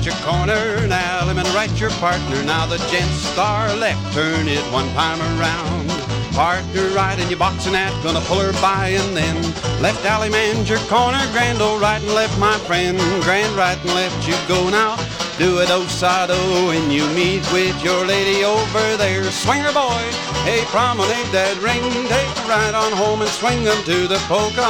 your corner. Now let me right your partner. Now the gent star left, turn it one time around. Partner right and you boxing at, gonna pull her by and then left alley man's your corner. Grand old right and left, my friend. Grand right and left you go now. Do it do-side-o when you meet with your lady over there. Swinger boy, hey, promenade that ring. Take a ride on home and swing them to the polka.